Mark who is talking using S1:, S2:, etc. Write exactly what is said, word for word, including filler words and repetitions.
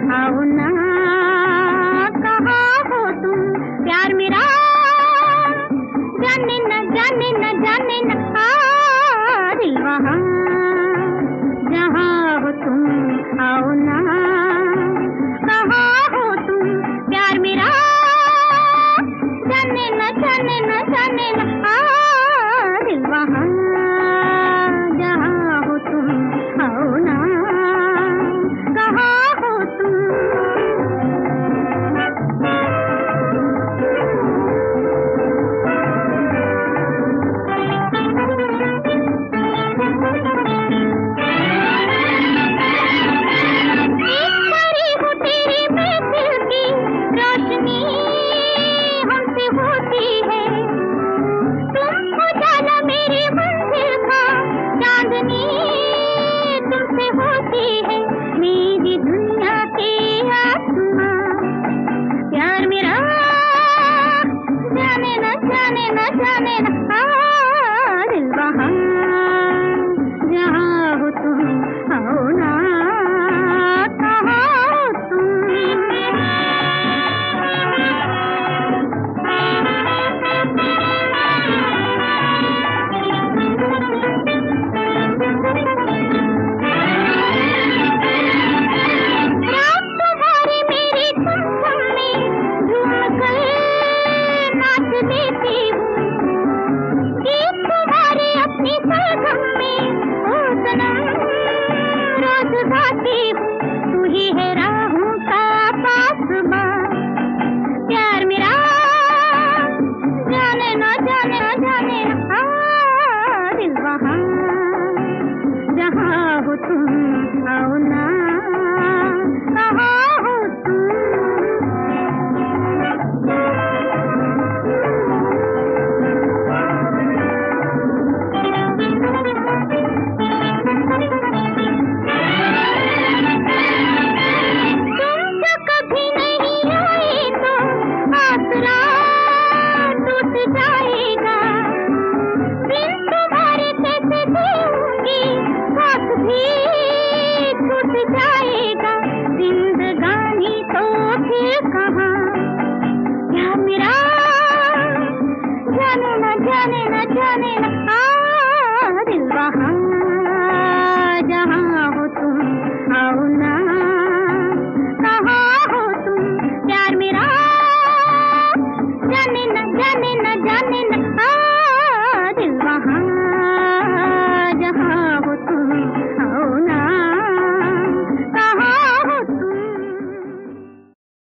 S1: आओ ना, कहाँ हो तुम प्यार मेरा, जाने न जाने न जाने न आ दिल वहाँ जहाँ हो तुम। आओ ना, कहाँ हो तुम प्यार मेरा, जाने न जाने न जाने न आ दिल वहाँ जहाँ हो तुम। आओ ना, कहाँ हो तुम। होती है मेरी दुनिया के आसमां, प्यार मेरा जाने न जाने न जाने न आ दिल वहाँ जहाँ हो तुम। आओ ना, कहाँ हो तुम। देती हूँ गीत तुम्हारे अपनी सरगम में, ओ सनम रोज गाती हूँ। तू ही है राहों का पासबां, प्यार मेरा जाने न जाने न जाने न आ दिल वहाँ जहाँ हो तुम। आओ ना, कहाँ हो तुम। जाएगा बिन तुम्हारे कैसे जीऊंगी, साथ भी छूट जाएगा।